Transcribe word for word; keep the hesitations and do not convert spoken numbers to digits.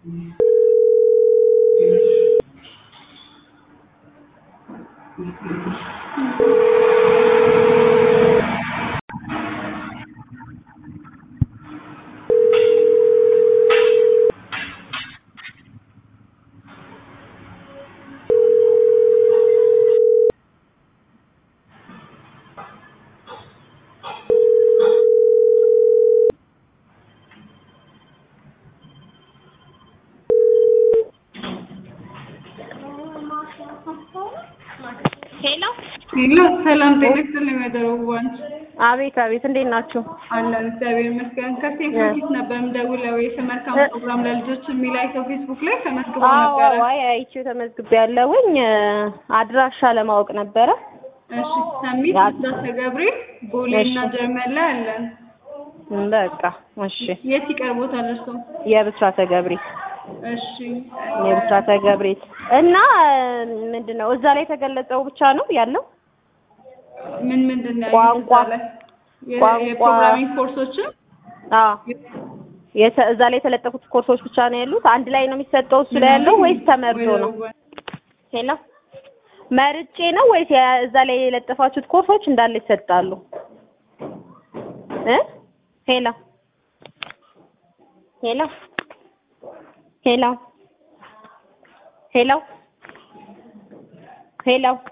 ሄሎ ሄሎ ሰላም ጤና ይስጥልኝ ወይዘሮዋን አቤት አቤት እንዴት ናችሁ? አለን እግዚአብሔር ይመስገን። ከፌስቡክ ነበር የምደውለው የሰመርካም ፕሮግራም ለልጆች የሚል አይተው ፌስቡክ ላይ ተመዝግቦ ነበር። አዎ አይ አይቼው ተመዝግቤያለሁኝ። አድራሻ ለማወቅ ነበረ። እሺ ሰሚት ብስራተ ገብርኤል ቦሌና ጀርመን ላይ አለን። በቃ እሺ የት ይቀርቦታል እርሶ? የብስራተ ገብርኤል እሺ የብስራተ ገብርኤል እና ምንድነው እዛ ላይ የተገለጸው ብቻ ነው ያለው? ምን ምንድነው ቋንቋ የፕሮግራሚንግ ኮርሶች? አዎ እዛ ላይ የተለጠፉት ኮርሶች ብቻ ነው ያሉት? አንድ ላይ ነው የሚሰጠው እሱ ላይ ያለው ወይስ ተመርጦ ነው? ሄሎ መርጬ ነው ወይስ እዛ ላይ የለጠፋችሁት ኮርሶች እንዳለ ይሰጣሉ? እ ሄሎ ሄሎ ሄሎ ሄሎ ሄሎ